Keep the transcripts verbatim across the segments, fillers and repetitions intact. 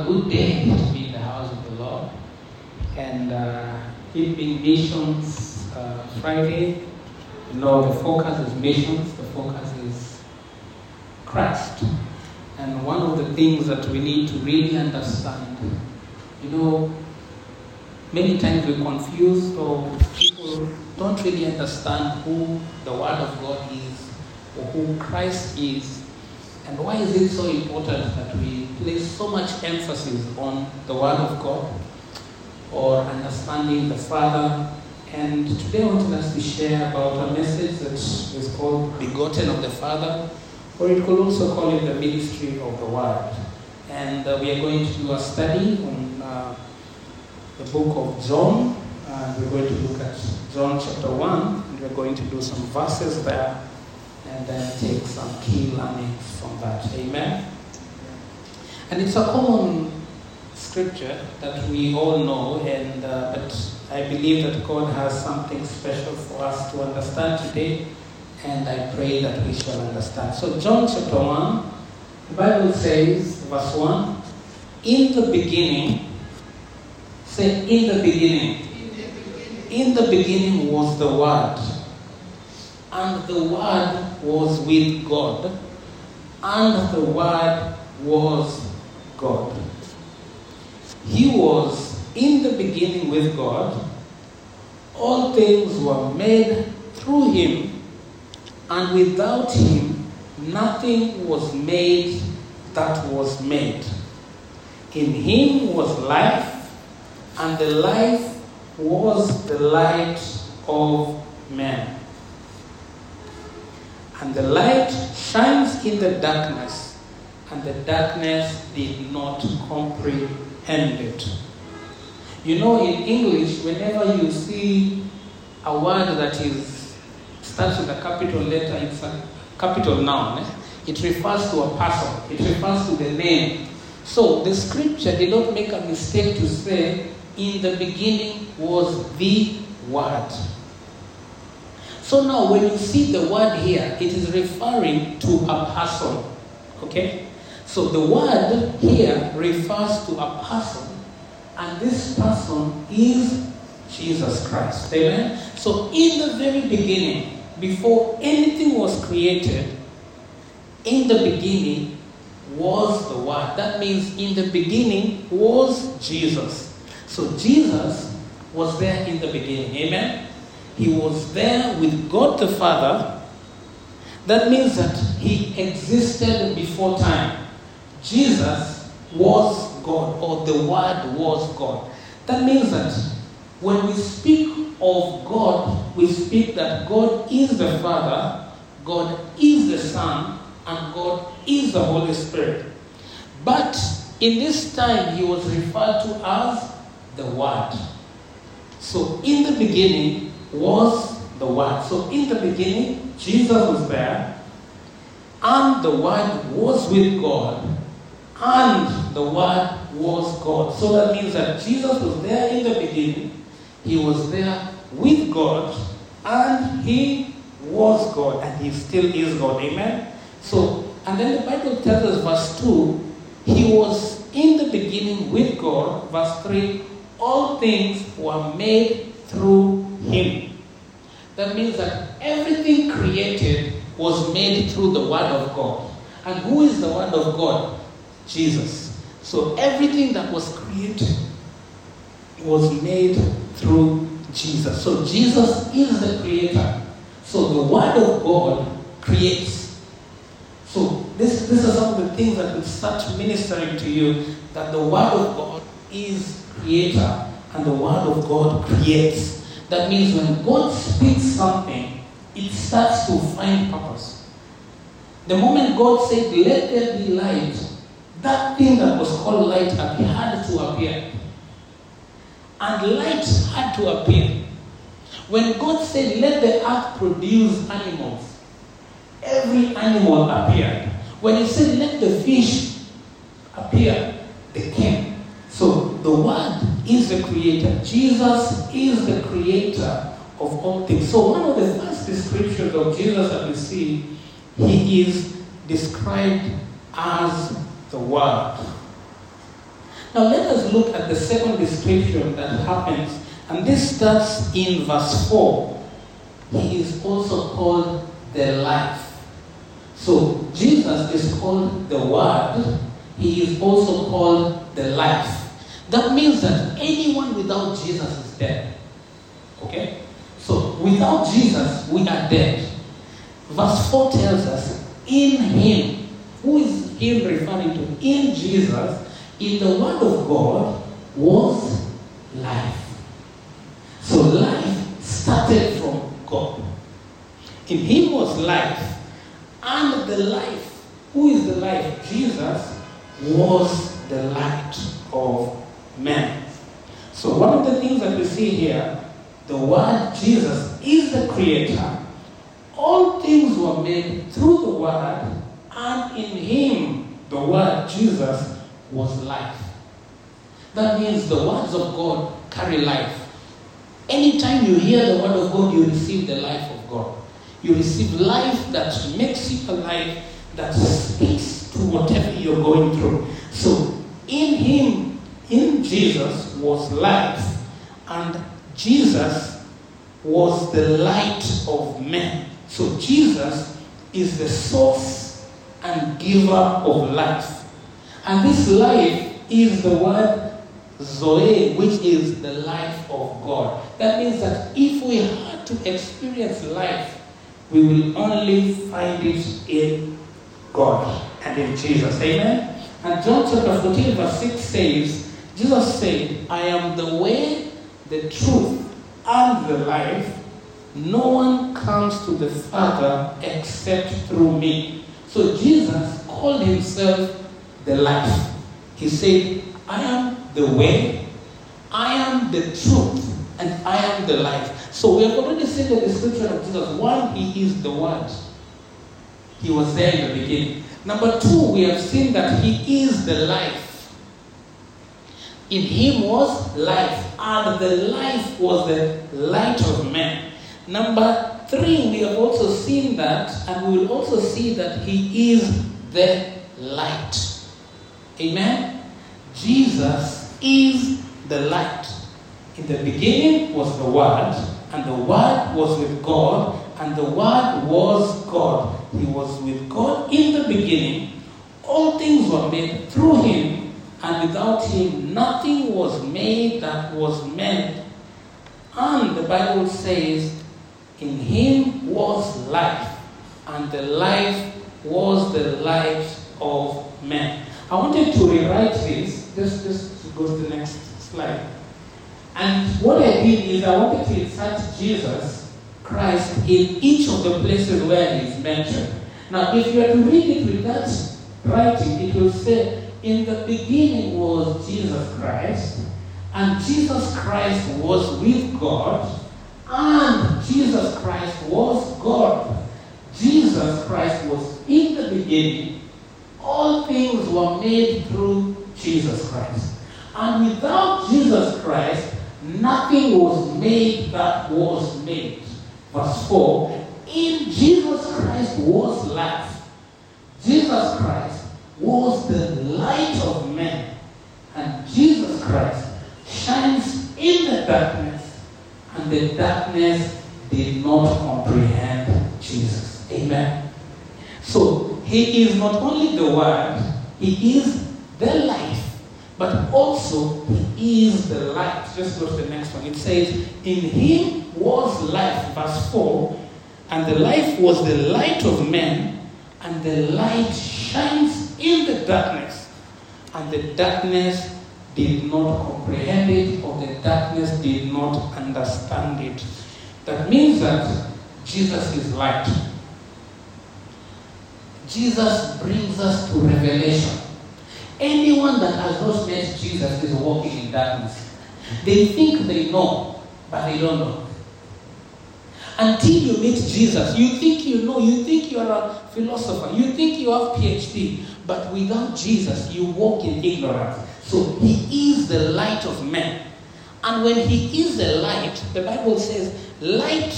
a good day to be in the house of the Lord. And uh, it being Missions uh, Friday, you know, the focus is missions, the focus is Christ. And one of the things that we need to really understand, you know, many times we're confused or people don't really understand who the Word of God is or who Christ is. And why is it so important that we place so much emphasis on the Word of God or understanding the Father? And today I wanted us to share about a message that is called Begotten of the Father, or it could also call it the ministry of the Word. And uh, we are going to do a study on uh, the book of John, and we're going to look at John chapter one, and we're going to do some verses there, and then take some key learnings from that. Amen? And it's a common scripture that we all know, and uh, but I believe that God has something special for us to understand today, and I pray that we shall understand. So John chapter one, the Bible says, verse one, in the beginning, say in the beginning, in the beginning was the Word, and the Word was with God, and the Word was God. He was in the beginning with God. All things were made through Him, and without Him nothing was made that was made. In Him was life, and the life was the light of men. And the light shines in the darkness, and the darkness did not comprehend it. You know, in English, whenever you see a word that is starts with a capital letter, it's a capital noun. Eh? It refers to a person. It refers to the name. So the scripture did not make a mistake to say, in the beginning was the Word. So now when you see the word here, it is referring to a person. Okay? So the word here refers to a person, and this person is Jesus Christ. Amen? So in the very beginning, before anything was created, in the beginning was the Word. That means in the beginning was Jesus. So Jesus was there in the beginning. Amen? He was there with God the Father. That means that He existed before time. Jesus was God, or the Word was God. That means that when we speak of God, we speak that God is the Father, God is the Son, and God is the Holy Spirit. But in this time, He was referred to as the Word. So in the beginning was the Word. So in the beginning, Jesus was there, and the Word was with God, and the Word was God. So that means that Jesus was there in the beginning, He was there with God, and He was God, and He still is God. Amen? So, and then the Bible tells us, verse two, He was in the beginning with God. Verse three, all things were made through Him. That means that everything created was made through the Word of God. And who is the Word of God? Jesus. So everything that was created was made through Jesus. So Jesus is the creator. So the Word of God creates. So this, this is some of the things that will start ministering to you, that the Word of God is creator, and the Word of God creates. That means when God speaks something, it starts to find purpose. The moment God said, let there be light, that thing that was called light had to appear. And light had to appear. When God said, let the earth produce animals, every animal appeared. When He said, let the fish appear, they came. So the Word is the creator. Jesus is the creator of all things. So one of the first descriptions of Jesus that we see, He is described as the Word. Now let us look at the second description that happens, and this starts in verse four. He is also called the life. So Jesus is called the Word. He is also called the life. That means that anyone without Jesus is dead. Okay? So without Jesus, we are dead. Verse four tells us, in him. Who is him referring to? In Jesus, in the Word of God, was life. So life started from God. In him was life. And the life, who is the life? Jesus was the light of men. So one of the things that we see here, the Word Jesus is the Creator. All things were made through the Word, and in him, the Word Jesus, was life. That means the words of God carry life. Anytime you hear the Word of God, you receive the life of God. You receive life that makes you alive, that speaks to whatever you're going through. So in him, in Jesus, was life, and Jesus was the light of men. So Jesus is the source and giver of life. And this life is the word Zoe, which is the life of God. That means that if we had to experience life, we will only find it in God and in Jesus. Amen? And John chapter fourteen verse six says, Jesus said, I am the way, the truth, and the life. No one comes to the Father except through me. So Jesus called himself the life. He said, I am the way, I am the truth, and I am the life. So we have already seen the description of Jesus. One, he is the Word. He was there in the beginning. Number two, we have seen that he is the life. In him was life, and the life was the light of men. Number three, we have also seen that, and we will also see that he is the light. Amen? Jesus is the light. In the beginning was the Word, and the Word was with God, and the Word was God. He was with God in the beginning. All things were made through him, and without him nothing was made that was made. And the Bible says, in him was life, and the life was the light of men. I wanted to rewrite this. Just, just go to the next slide. And what I did is I wanted to insert Jesus Christ in each of the places where he is mentioned. Now, if you were to read it with that writing, it will say, in the beginning was Jesus Christ, and Jesus Christ was with God, and Jesus Christ was God. Jesus Christ was in the beginning. All things were made through Jesus Christ. And without Jesus Christ, nothing was made that was made. Verse four, in Jesus Christ was life. Jesus Christ was the light of men. And Jesus Christ shines in the darkness, and the darkness did not comprehend Jesus. Amen. So, he is not only the Word, he is the life, but also he is the light. Just go to the next one. It says, in him was life, verse four, and the life was the light of men, and the light shines in the darkness, and the darkness did not comprehend it, or the darkness did not understand it. That means that Jesus is light. Jesus brings us to revelation. Anyone that has not met Jesus is walking in darkness. They think they know, but they don't know. Until you meet Jesus, you think you know, you think you are a philosopher, you think you have P H D, but without Jesus, you walk in ignorance. So he is the light of men. And when he is the light, the Bible says, light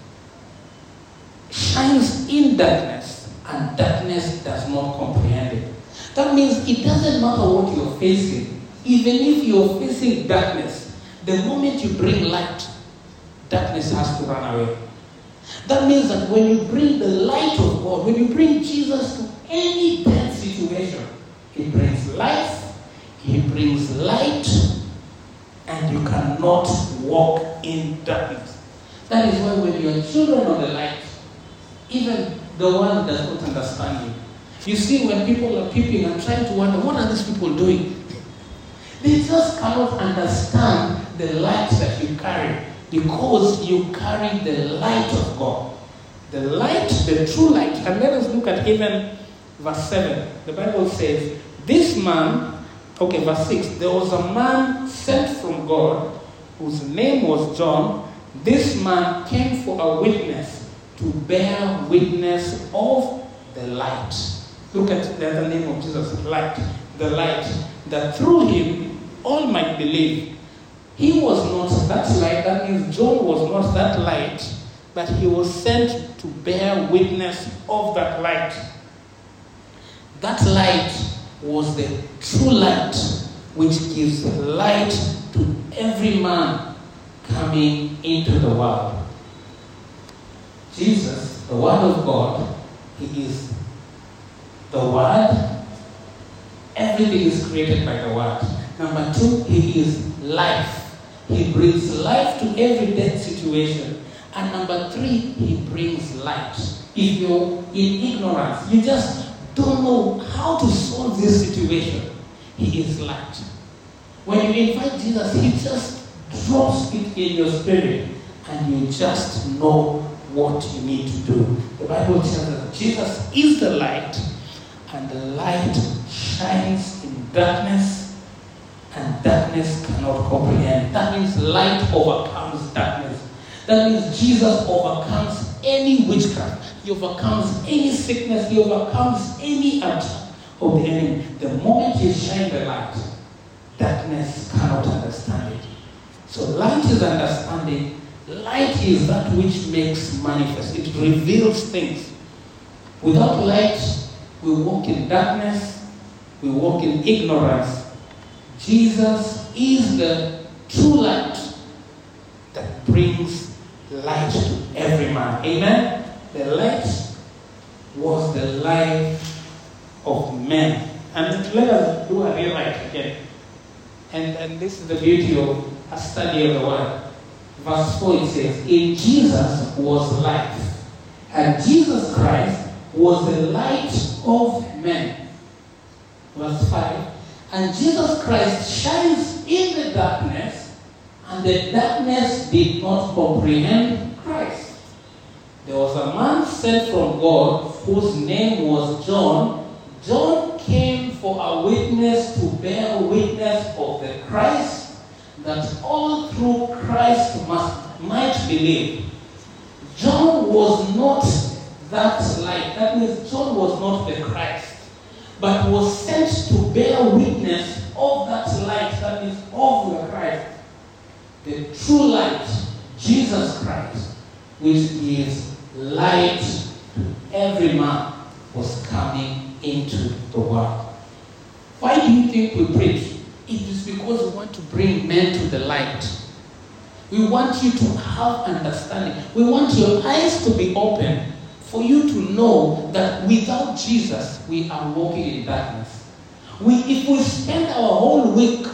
shines in darkness, and darkness does not comprehend it. That means it doesn't matter what you're facing. Even if you're facing darkness, the moment you bring light, darkness has to run away. That means that when you bring the light of God, when you bring Jesus to any bad situation, He brings life, He brings light, and you cannot walk in darkness. That is why when you are children of the light, even the world does not understand you. You see, when people are peeping and trying to wonder, what are these people doing? They just cannot understand the light that you carry, because you carry the light of God. The light, the true light. And let us look at even verse seven. The Bible says, this man, okay, verse six, there was a man sent from God whose name was John. This man came for a witness, to bear witness of the light. Look at the other name of Jesus, light. The light, that through him all might believe. He was not that light, that means John was not that light, but he was sent to bear witness of that light. That light was the true light, which gives light to every man coming into the world. Jesus, the Word of God, He is the Word. Everything is created by the Word. Number two, He is life. He brings life to every dead situation. And number three, He brings light. If you're in ignorance, you just don't know how to solve this situation, He is light. When you invite Jesus, He just drops it in your spirit, and you just know what you need to do. The Bible tells us that Jesus is the light, and the light shines in darkness, and darkness cannot comprehend. That means light overcomes darkness. That means Jesus overcomes any witchcraft. He overcomes any sickness. He overcomes any attack of the enemy. The moment you shine the light, darkness cannot understand it. So light is understanding. Light is that which makes manifest. It reveals things. Without light, we walk in darkness. We walk in ignorance. Jesus is the true light that brings light to every man. Amen? The light was the life of men. And let us do a rewrite again. And, and this is the beauty of a study of the Word. Verse four, it says, in Jesus was life, and Jesus Christ was the light of men. Verse five, and Jesus Christ shines in the darkness, and the darkness did not comprehend Christ. There was a man sent from God whose name was John. John came for a witness to bear witness of the Christ, that all through Christ must might believe. John was not that light. That means John was not the Christ, but was sent to bear witness of that light, that is of the Christ. The true light, Jesus Christ, which gives light to every man, was coming into the world. Why do you think we preach? It is because we want to bring men to the light. We want you to have understanding. We want your eyes to be open for you to know that without Jesus, we are walking in darkness. We, if we spend our whole week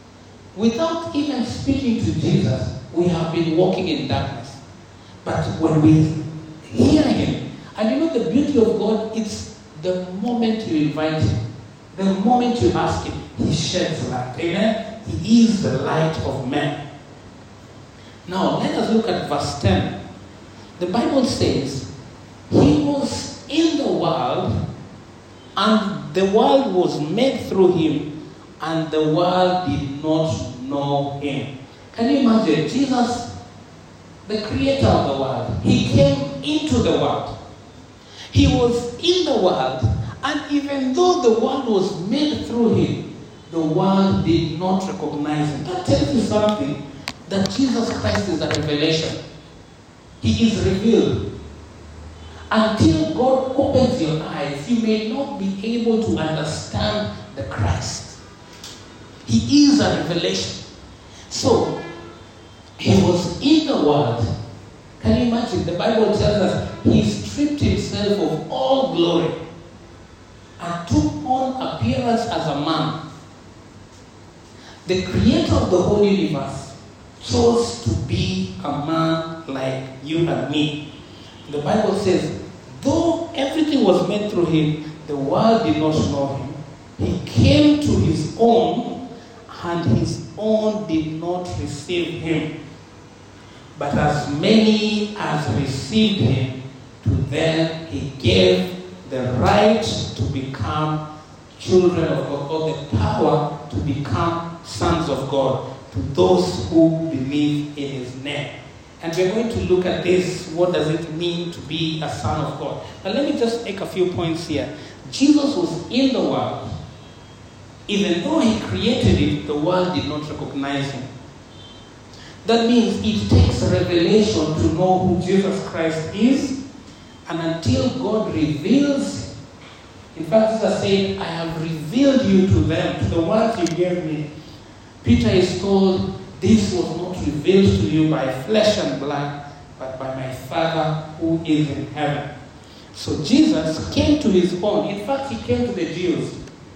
without even speaking to Jesus, we have been walking in darkness. But when we hear Him, and you know the beauty of God, it's the moment you invite Him, the moment you ask Him, He sheds light. Amen? He is the light of men. Now, let us look at verse ten. The Bible says, He was in the world, and the world was made through Him, and the world did not know Him. Can you imagine? Jesus, the creator of the world, He came into the world. He was in the world, and even though the world was made through Him, the world did not recognize Him. That tells you something, that Jesus Christ is a revelation. He is revealed. Until God opens your eyes, you may not be able to understand the Christ. He is a revelation. So, he was in the world. Can you imagine? The Bible tells us he stripped himself of all glory and took on appearance as a man. The creator of the whole universe chose to be a man like you and me. The Bible says, though everything was made through him, the world did not know him. He came to his own, and his own did not receive him. But as many as received him, to them he gave the right to become children of God, or the power to become sons of God, to those who believe in his name. And we're going to look at this. What does it mean to be a son of God? But let me just make a few points here. Jesus was in the world. Even though he created it, the world did not recognize him. That means it takes revelation to know who Jesus Christ is. And until God reveals, in fact, Jesus said, I have revealed you to them, to the ones you gave me. Peter is told, this was not revealed to you by flesh and blood, but by my Father who is in heaven. So Jesus came to his own. In fact, he came to the Jews.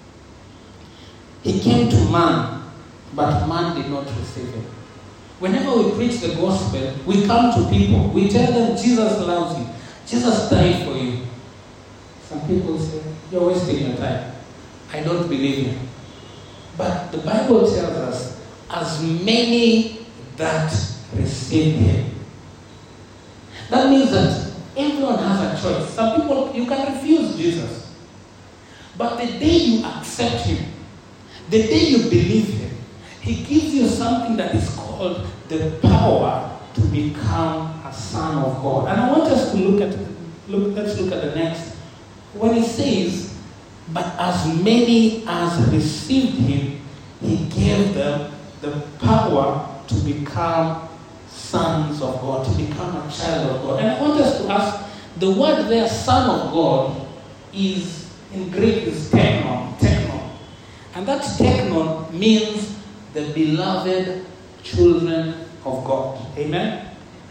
He came to man, but man did not receive him. Whenever we preach the gospel, we come to people. We tell them Jesus loves you. Jesus died for you. Some people say, you're wasting your time. I don't believe you. But the Bible tells us, as many that receive him. That means that everyone has a choice. Some people, you can refuse Jesus. But the day you accept him, the day you believe him, he gives you something that is called the power to become a son of God. And I want us to look at, look, let's look at the next. When he says, but as many as received him, he gave them the power to become sons of God, to become a child of God. And I want us to ask, the word there, son of God, is, in Greek, is teknon, teknon. And that teknon means the beloved children of God. Amen?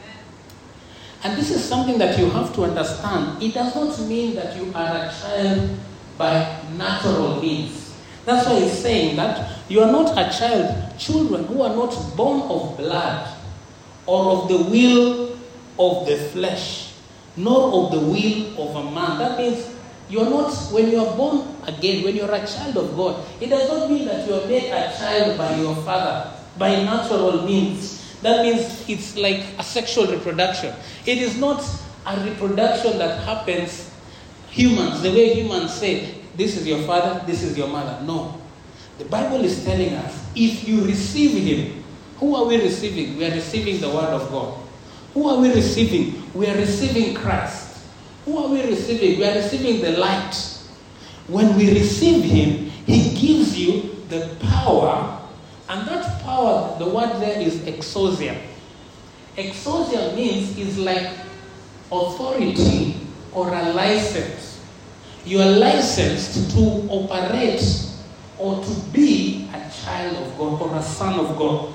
And this is something that you have to understand. It does not mean that you are a child by natural means. That's why he's saying that you are not a child, children who are not born of blood or of the will of the flesh, nor of the will of a man. That means you are not, when you are born again, when you are a child of God, it does not mean that you are made a child by your father, by natural means. That means it's like a sexual reproduction. It is not a reproduction that happens humans, the way humans say, this is your father, this is your mother. No. The Bible is telling us, if you receive him, who are we receiving? We are receiving the word of God. Who are we receiving? We are receiving Christ. Who are we receiving? We are receiving the light. When we receive him, he gives you the power, and that power, the word there is exousia. Exousia means is like authority or a license. You are licensed to operate or to be a child of God or a son of God.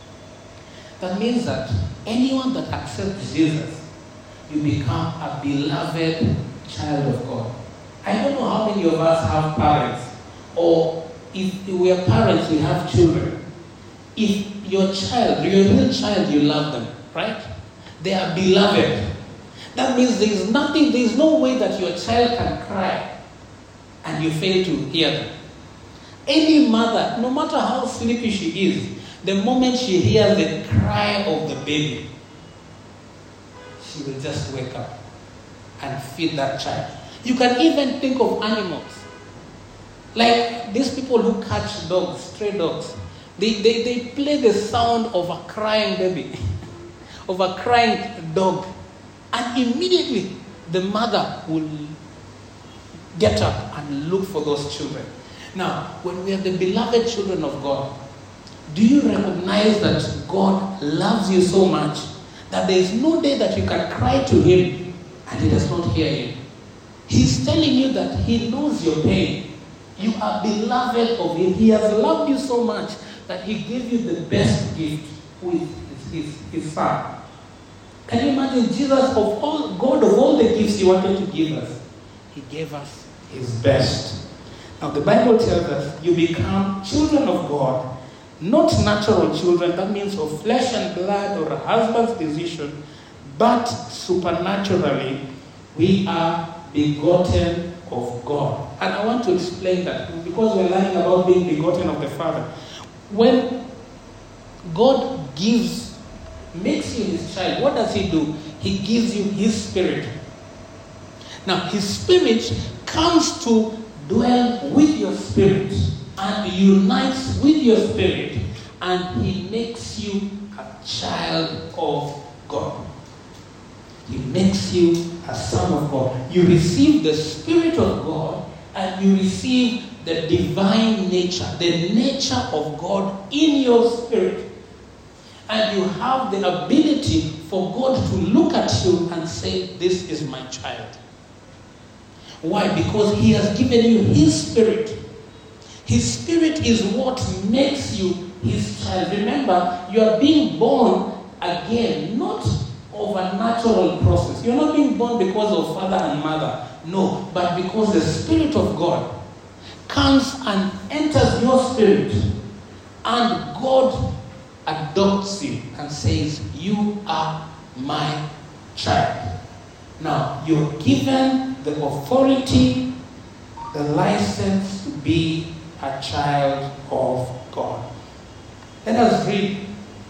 That means that anyone that accepts Jesus, you become a beloved child of God. I don't know how many of us have parents, or if we are parents, we have children. If your child, your real child, you love them, right? They are beloved. That means there is nothing, there is no way that your child can cry and you fail to hear them. Any mother, no matter how sleepy she is, the moment she hears the cry of the baby, she will just wake up and feed that child. You can even think of animals. Like these people who catch dogs, stray dogs. They, they, they play the sound of a crying baby, of a crying dog. And immediately, the mother will get up and look for those children. Now, when we are the beloved children of God, do you recognize that God loves you so much that there is no day that you can cry to him and he does not hear you? He's telling you that he knows your pain. You are beloved of him. He has loved you so much that he gave you the best gift, who is his, his, his son. Can you imagine Jesus, of all, God of all the gifts he wanted to give us, he gave us his best. Now the Bible tells us you become children of God, not natural children, that means of flesh and blood or a husband's decision, but supernaturally we are begotten of God. And I want to explain that because we're learning about being begotten of the Father. When God gives, makes you his child, what does he do? He gives you his spirit. Now his spirit comes to dwell with your spirit and unites with your spirit, and he makes you a child of God. He makes you a son of God. You receive the Spirit of God and you receive the divine nature, the nature of God in your spirit. And you have the ability for God to look at you and say, this is my child. Why? Because he has given you his spirit. His spirit is what makes you his child. Remember, you are being born again, not of a natural process. You're not being born because of father and mother. No, but because the Spirit of God comes and enters your spirit, and God adopts you and says, you are my child. Now, you're given the authority, the license to be a child of God. Let us read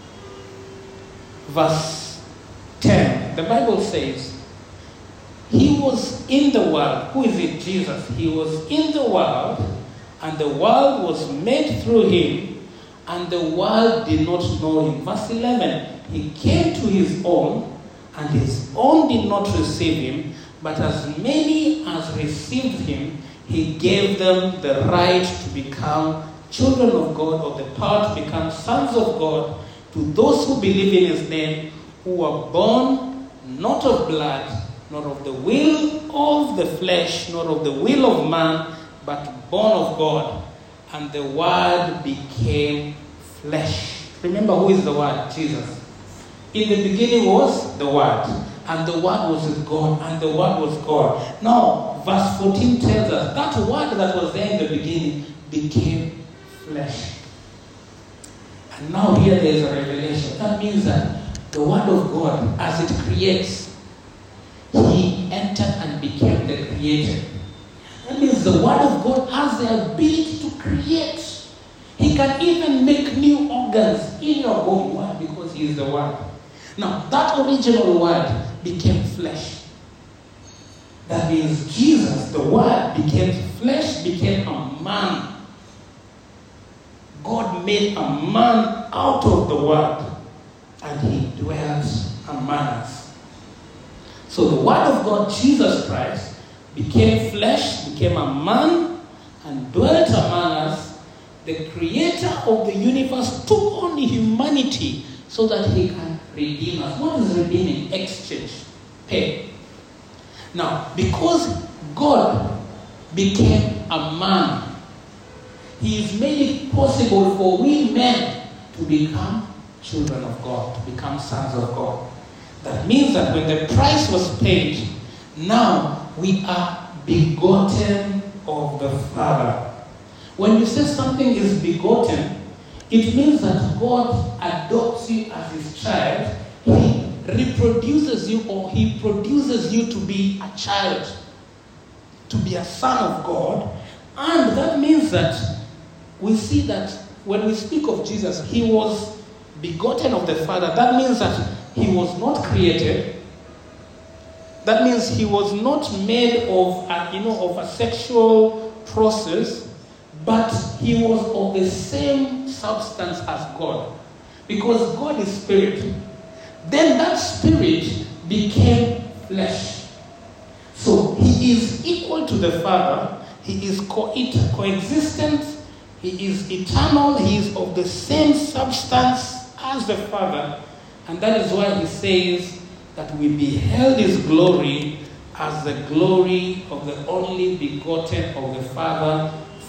verse ten. The Bible says, he was in the world. Who is it? Jesus. He was in the world, and the world was made through him, and the world did not know him. Verse eleven, he came to his own, and his own did not receive him, but as many as received him, he gave them the right to become children of God, or the power to become sons of God, to those who believe in his name, who were born not of blood, nor of the will of the flesh, nor of the will of man, but born of God. And the Word became flesh. Remember, who is the Word? Jesus. In the beginning was the Word, and the Word was with God, and the Word was God. Now, verse fourteen tells us that Word that was there in the beginning became flesh. And now here there is a revelation. That means that the Word of God, as it creates, he entered and became the creator. That means the Word of God has the ability to create. He can even make new organs in your body. Why? Because he is the Word. Now, that original Word became flesh. That means Jesus, the Word, became flesh, became a man. God made a man out of the Word, and he dwells among us. So the Word of God, Jesus Christ, became flesh, became a man, and dwelt among us. The creator of the universe took on humanity so that he can redeem us. What is redeeming? Exchange. Pay. Now, because God became a man, he has made it possible for we men to become children of God, to become sons of God. That means that when the price was paid, now we are begotten of the Father. When you say something is begotten, it means that God adopts you as his child. He reproduces you, or he produces you to be a child, to be a son of God. And that means that we see that when we speak of Jesus, he was begotten of the Father. That means that he was not created. That means he was not made of a, you know, of a sexual process, but he was of the same substance as God. Because God is spirit. Then that spirit became flesh. So he is equal to the Father. He is co- coexistent. He is eternal. He is of the same substance as the Father. And that is why he says that we beheld his glory as the glory of the only begotten of the Father,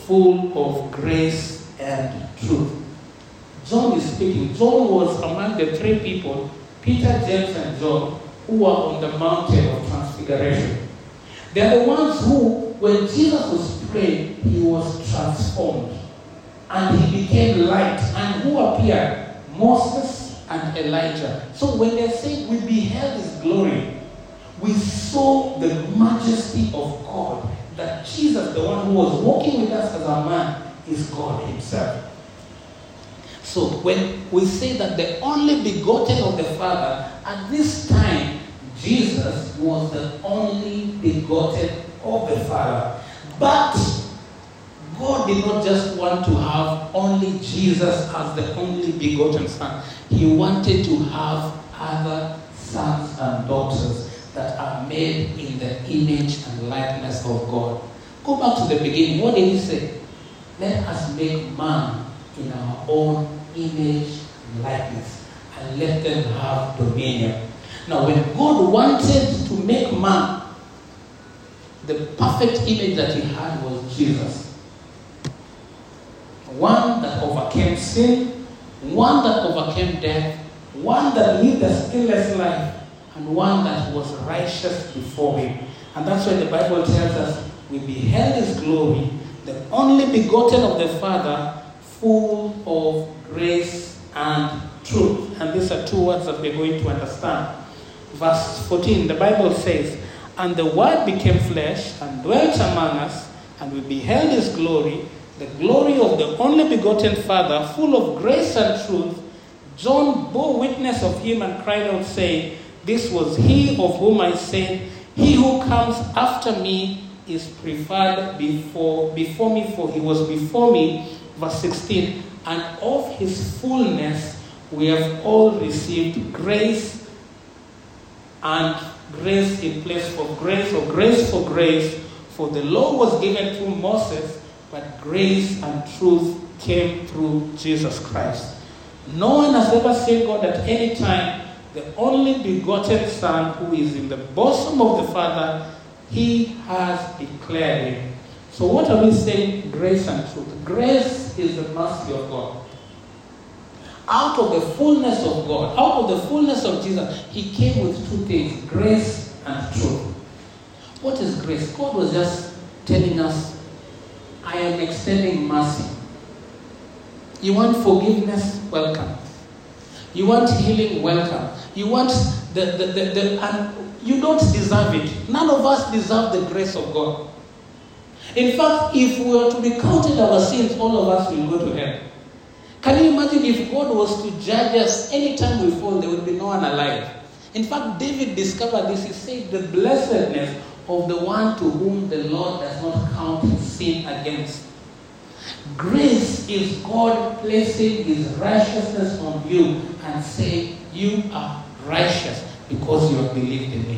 full of grace and truth. John is speaking. John was among the three people, Peter, James, and John, who were on the mountain of transfiguration. They are the ones who, when Jesus was praying, he was transformed. And he became light. And who appeared? Moses and Elijah. So when they say we beheld his glory, we saw the majesty of God. That Jesus, the one who was walking with us as a man, is God himself. So when we say that the only begotten of the Father, at this time, Jesus was the only begotten of the Father. But God did not just want to have only Jesus as the only begotten Son. He wanted to have other sons and daughters that are made in the image and likeness of God. Go back to the beginning. What did he say? Let us make man in our own image and likeness, and let them have dominion. Now, when God wanted to make man, the perfect image that he had was Jesus. One that overcame sin, one that overcame death, one that lived a sinless life, and one that was righteous before him. And that's why the Bible tells us we beheld his glory, the only begotten of the Father, full of grace and truth. And these are two words that we're going to understand. Verse fourteen, the Bible says, and the Word became flesh and dwelt among us, and we beheld his glory, the glory of the only begotten Father, full of grace and truth. John bore witness of him and cried out, saying, this was he of whom I said, he who comes after me is preferred before, before me, for he was before me. Verse sixteen, and of his fullness we have all received grace and grace in place for grace, or grace for grace. For the law was given through Moses, but grace and truth came through Jesus Christ. No one has ever seen God at any time. The only begotten Son, who is in the bosom of the Father, he has declared him. So what are we saying? Grace and truth. Grace is the mercy of God. Out of the fullness of God, out of the fullness of Jesus, he came with two things, grace and truth. What is grace? God was just telling us, I am extending mercy. You want forgiveness? Welcome. You want healing? Welcome. You want the, the, the, the and you don't deserve it. None of us deserve the grace of God. In fact, if we were to be counted our sins, all of us will go to hell. Can you imagine if God was to judge us anytime we fall, there would be no one alive? In fact, David discovered this. He said, the blessedness of the one to whom the Lord does not count his sin against. Grace is God placing his righteousness on you and saying, you are righteous because you have believed in me.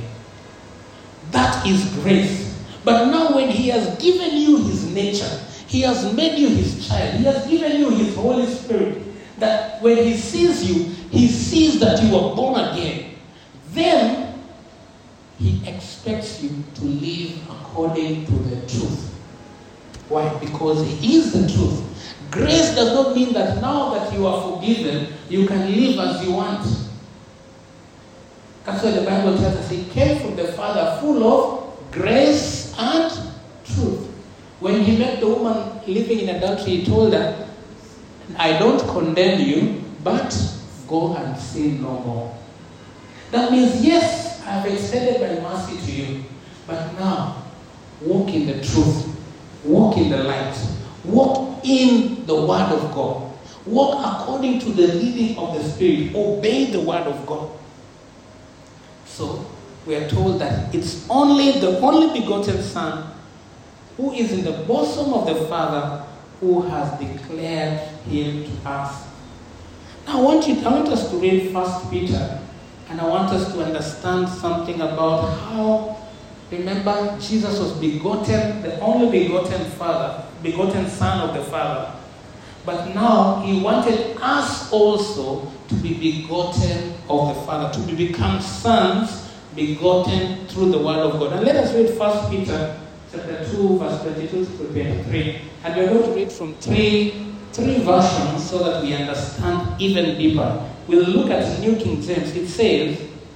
That is grace. But now when he has given you his nature, he has made you his child, he has given you his Holy Spirit, that when he sees you, he sees that you are born again. Then he expects you to live according to the truth. Why? Because he is the truth. Grace does not mean that now that you are forgiven, you can live as you want. That's why the Bible tells us he came from the Father full of grace and truth. When he met the woman living in adultery, he told her, I don't condemn you, but go and sin no more. That means, yes, I have extended my mercy to you, but now walk in the truth. Walk in the light. Walk in the Word of God. Walk according to the leading of the Spirit. Obey the Word of God. So, we are told that it's only the only begotten Son who is in the bosom of the Father who has declared him to us. Now, I want, you, I want us to read First Peter, and I want us to understand something about how, remember, Jesus was begotten, the only begotten Father, begotten Son of the Father. But now he wanted us also to be begotten of the Father, to be become sons begotten through the Word of God. And let us read First Peter chapter two, verse twenty-two to twenty-three. And we're going to read from three, three versions so that we understand even deeper. We'll look at New King James. It says,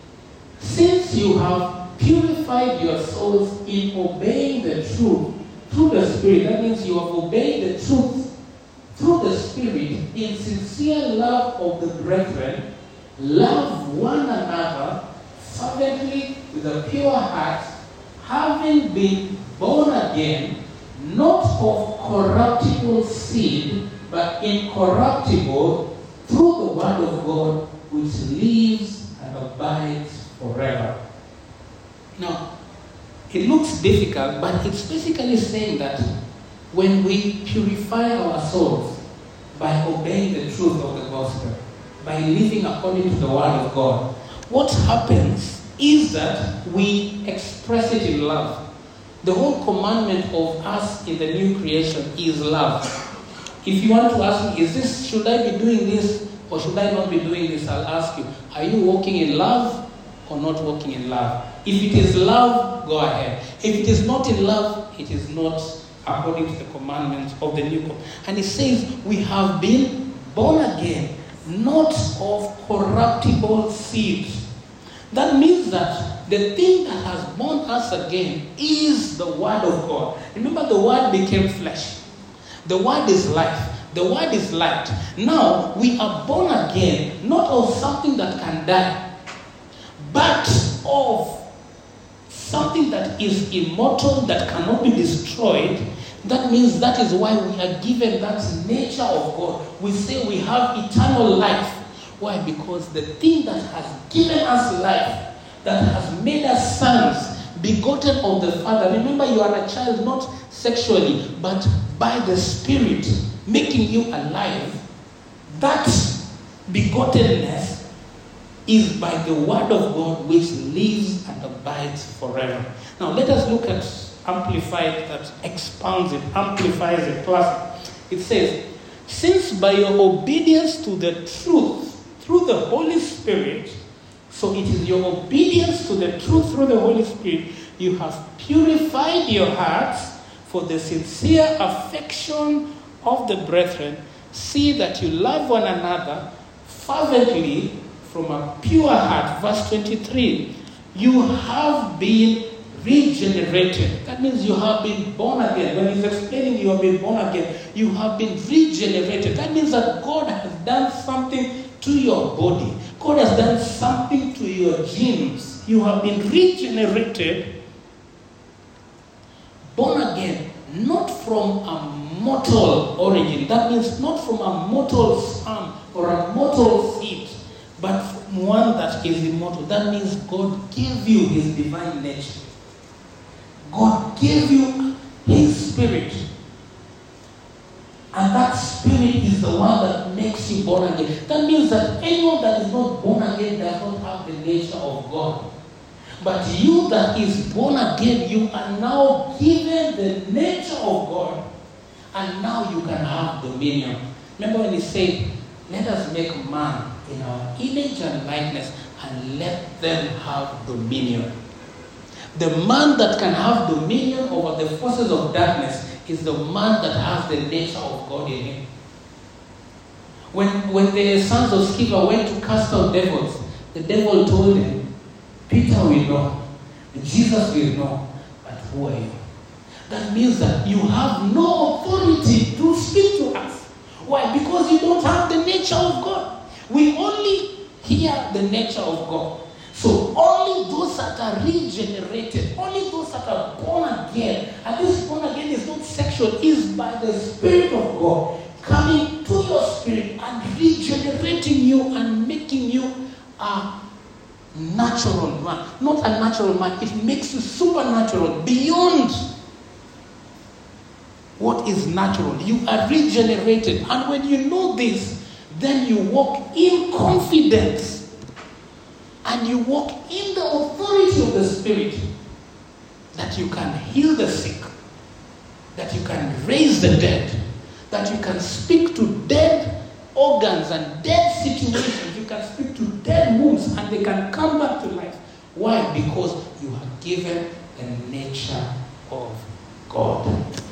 since you have purified your souls in obeying the truth through the Spirit, that means you have obeyed the truth through the Spirit in sincere love of the brethren, love one another fervently with a pure heart, having been born again, not of corruptible seed, but incorruptible, through the word of God, which lives and abides forever. Now, it looks difficult, but it's basically saying that when we purify our souls by obeying the truth of the gospel, by living according to the word of God, what happens is that we express it in love. The whole commandment of us in the new creation is love. If you want to ask me, is this, should I be doing this or should I not be doing this? I'll ask you, are you walking in love or not walking in love? If it is love, go ahead. If it is not in love, it is not according to the commandments of the new covenant. And it says, we have been born again, not of corruptible seed. That means that the thing that has born us again is the word of God. Remember, the word became flesh. The word is life. The word is light. Now, we are born again, not of something that can die, but of something that is immortal, that cannot be destroyed. That means that is why we are given that nature of God. We say we have eternal life. Why? Because the thing that has given us life, that has made us sons, begotten of the Father. Remember, you are a child not sexually, but by the Spirit, making you alive. That begottenness is by the word of God, which lives and abides forever. Now, let us look at Amplified, that expounds it, amplifies it, classic. It says, since by your obedience to the truth through the Holy Spirit, so it is your obedience to the truth through the Holy Spirit, you have purified your hearts for the sincere affection of the brethren. See that you love one another fervently from a pure heart. Verse twenty-three, you have been regenerated. That means you have been born again. When he's explaining you have been born again, you have been regenerated. That means that God has done something to your body. God has done something to your genes. You have been regenerated, born again, not from a mortal origin. That means not from a mortal sperm or a mortal seed, but from one that is immortal. That means God gave you his divine nature. God gave you his spirit. And that spirit is the one that makes you born again. That means that anyone that is not born again does not have the nature of God. But you that is born again, you are now given the nature of God. And now you can have dominion. Remember when he said, let us make man in our image and likeness and let them have dominion. The man that can have dominion over the forces of darkness is the man that has the nature of God in him. When, when the sons of Sceva went to cast out devils, the devil told them, Peter will know, Jesus will know, but who are you? That means that you have no authority to speak to us. Why? Because you don't have the nature of God. We only hear the nature of God. So only those that are regenerated, only those that are born again, and this born again is not sexual, is by the Spirit of God coming to your spirit and regenerating you and making you a natural man. Not a natural man, it makes you supernatural, beyond what is natural. You are regenerated. And when you know this, then you walk in confidence. And you walk in the authority of the Spirit, that you can heal the sick, that you can raise the dead, that you can speak to dead organs and dead situations. You can speak to dead wombs and they can come back to life. Why? Because you have given the nature of God.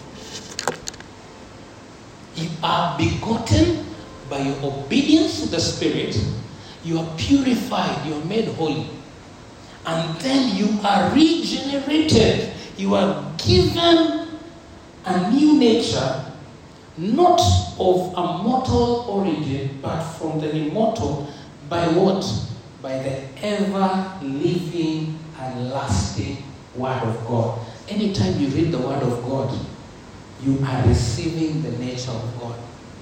You are begotten by your obedience to the Spirit. You are purified. You are made holy. And then you are regenerated. You are given a new nature, not of a mortal origin, but from the immortal. By what? By the ever-living and lasting Word of God. Anytime you read the Word of God, you are receiving the nature of God.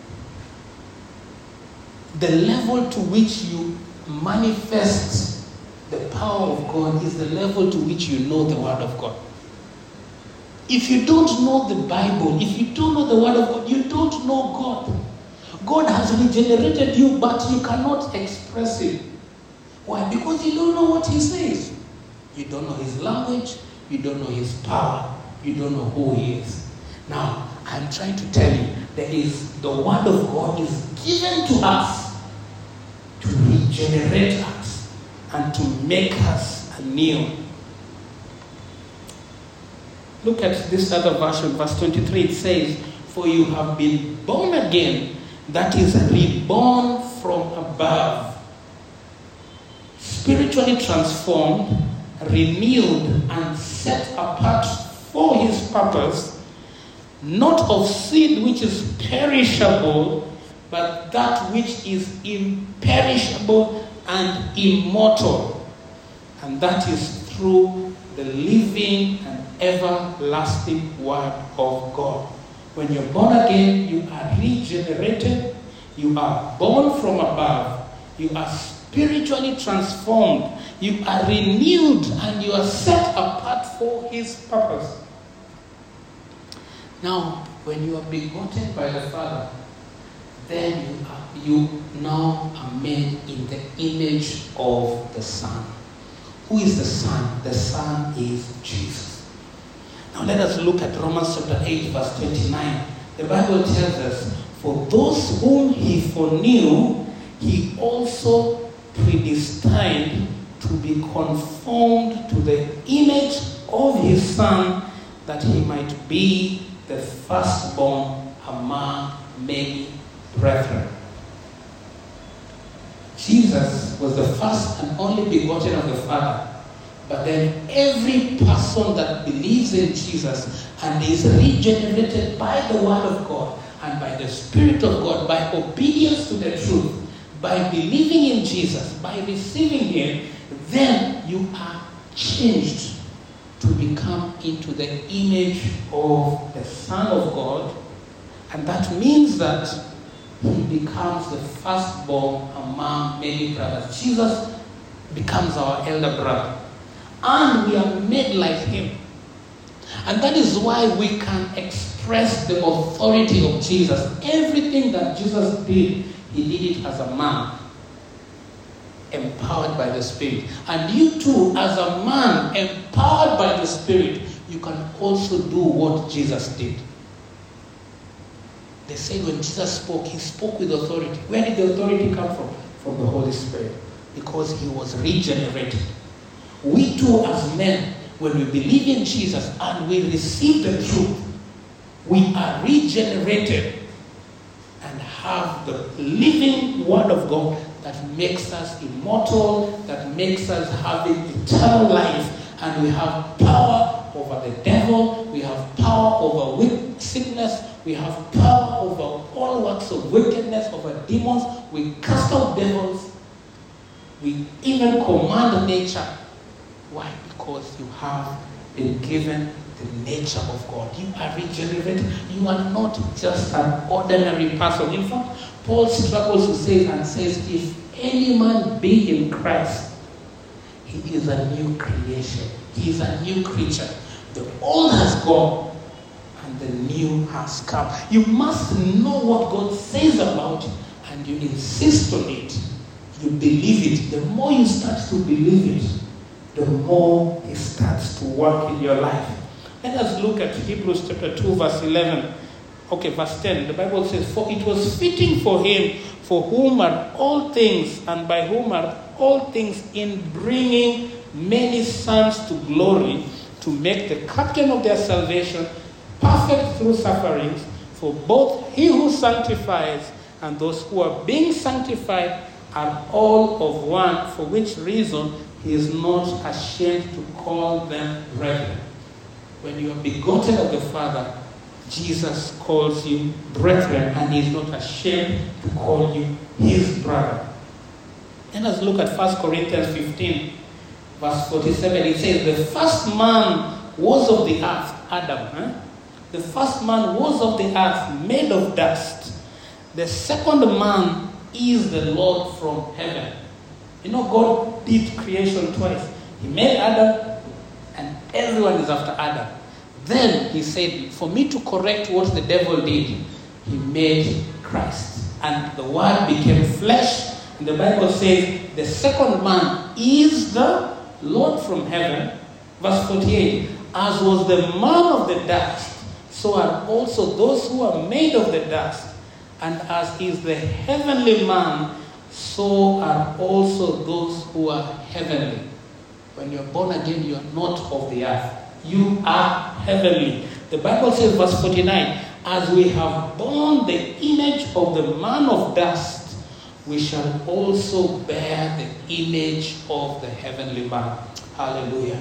The level to which you manifest the power of God is the level to which you know the Word of God. If you don't know the Bible, if you don't know the Word of God, you don't know God. God has regenerated you, but you cannot express it. Why? Because you don't know what He says. You don't know His language. You don't know His power. You don't know who He is. Now, I'm trying to tell you, there is the Word of God is given to us to regenerate us and to make us anew. Look at this other version, verse twenty-three. It says, "For you have been born again, that is, reborn from above, spiritually transformed, renewed, and set apart for His purpose, not of seed which is perishable, but that which is imperishable and immortal, and that is through the living and everlasting Word of God." When you're born again, you are regenerated, you are born from above, you are spiritually transformed, you are renewed, and you are set apart for His purpose. Now, when you are begotten by the Father, then you, are, you now are made in the image of the Son. Who is the Son? The Son is Jesus. Now let us look at Romans chapter eight, verse twenty-nine. The Bible tells us, "For those whom He foreknew, He also predestined to be conformed to the image of His Son, that He might be the firstborn among many brethren." Jesus was the first and only begotten of the Father. But then every person that believes in Jesus and is regenerated by the Word of God and by the Spirit of God, by obedience to the truth, by believing in Jesus, by receiving Him, then you are changed to become into the image of the Son of God. And that means that He becomes the firstborn among many brothers. Jesus becomes our elder brother. And we are made like Him. And that is why we can express the authority of Jesus. Everything that Jesus did, He did it as a man, empowered by the Spirit. And you too, as a man, empowered by the Spirit, you can also do what Jesus did. They say when Jesus spoke, He spoke with authority. Where did the authority come from? From the Holy Spirit. Because He was regenerated. We too, as men, when we believe in Jesus and we receive the truth, we are regenerated and have the living Word of God that makes us immortal, that makes us having eternal life, and we have power over the devil, we have power over sickness, we have power over all works of wickedness, over demons. We cast out devils. We even command nature. Why? Because you have been given the nature of God. You are regenerated. You are not just an ordinary person. In fact, Paul struggles to say and says, if any man be in Christ, he is a new creation. He is a new creature. The old has gone and the new has come. You must know what God says about it and you insist on it. You believe it. The more you start to believe it, the more it starts to work in your life. Let us look at Hebrews chapter two, verse eleven. Okay, verse ten. The Bible says, "For it was fitting for Him, for whom are all things, and by whom are all things, in bringing many sons to glory, to make the captain of their salvation perfect through sufferings, for both he who sanctifies and those who are being sanctified are all of one, for which reason he is not ashamed to call them brethren. When you are begotten of the Father, Jesus calls you brethren, and he is not ashamed to call you his brother. Let us look at First Corinthians fifteen, verse forty-seven. It says, the first man was of the earth, Adam. Huh? The first man was of the earth, made of dust. The second man is the Lord from heaven. You know, God did creation twice. He made Adam, and everyone is after Adam. Then he said, for me to correct what the devil did, he made Christ. And the Word became flesh. And the Bible says the second man is the Lord from heaven. Verse forty-eight, as was the man of the dust, so are also those who are made of the dust. And as is the heavenly man, so are also those who are heavenly. When you are born again, you are not of the earth. You are heavenly. The Bible says, verse forty-nine, as we have borne the image of the man of dust, we shall also bear the image of the heavenly man. Hallelujah.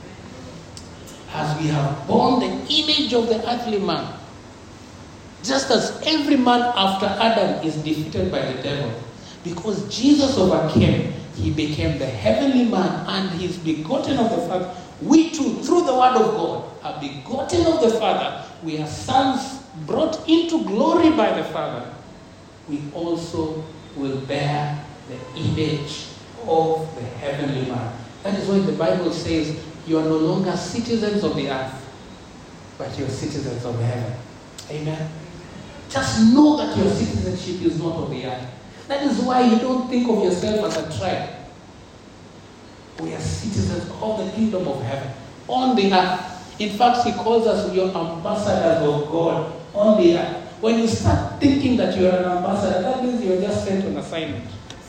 As we have borne the image of the earthly man, just as every man after Adam is defeated by the devil, because Jesus overcame, he became the heavenly man, and he is begotten of the Father. We too, through the word of God, are begotten of the Father. We are sons brought into glory by the Father. We also will bear the image of the heavenly man. That is why the Bible says you are no longer citizens of the earth, but you are citizens of heaven. Amen. Just know that your citizenship is not of the earth. That is why you don't think of yourself as a tribe. We are citizens of the kingdom of heaven on the earth. In fact, he calls us your ambassadors of God on the earth. When you start thinking that you are an ambassador, that means you are just sent on assignment.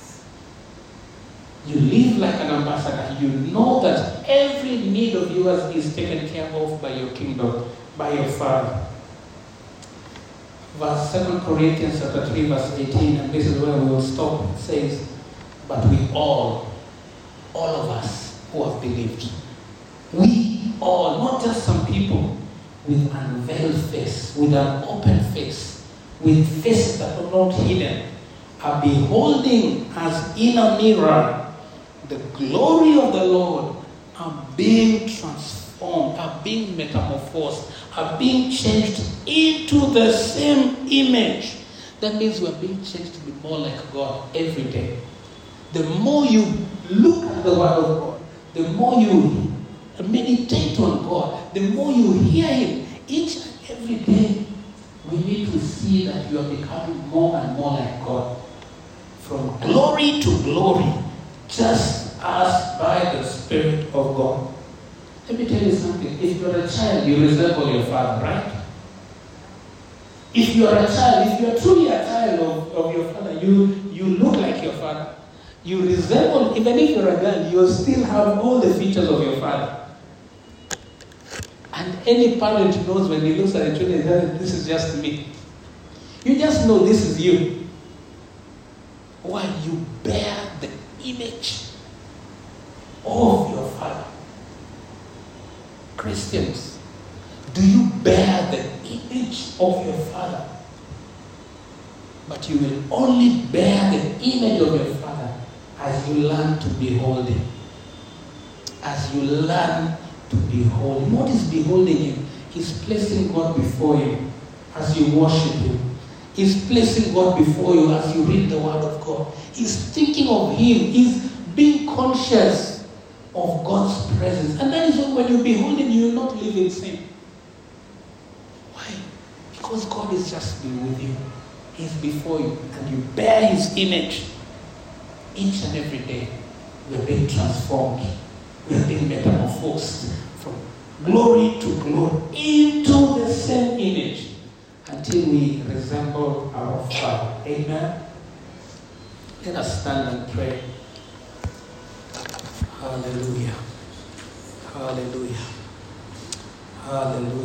You live like an ambassador. You know that every need of yours is taken care of by your kingdom, by your Father. Verse Second Corinthians chapter three, verse eighteen, and this is where we will stop. It says, but we all, all of us who have believed, we all, not just some people, with unveiled face, with an open face, with faces that are not hidden, are beholding as in a mirror the glory of the Lord, are being transformed, are being metamorphosed, are being changed into the same image. That means we are being changed to be more like God every day. The more you look at the Word of God, the more you meditate on God, the more you hear Him, each and every day, we need to see that you are becoming more and more like God. From glory to glory, just as by the Spirit of God. Let me tell you something. If you are a child, you resemble your father, right? If you are a child, if you are truly a child of, of your father, you, you look like your father. You resemble, even if you're a girl, you still have all the features of your father. And any parent knows when he looks at a children, that this is just me. You just know this is you. Why? You bear the image of your father. Christians, do you bear the image of your father? But you will only bear the image of your father as you learn to behold him. As you learn to behold him. What is beholding him? He's placing God before you as you worship him. He's placing God before you as you read the word of God. He's thinking of him. He's being conscious of God's presence. And that is why when you behold him, you will not live in sin. Why? Because God is just with you. He's before you. And you bear his image. Each and every day, we are being transformed. We are being metamorphosed from glory to glory into the same image until we resemble our Father. Amen. Let us stand and pray. Hallelujah. Hallelujah. Hallelujah.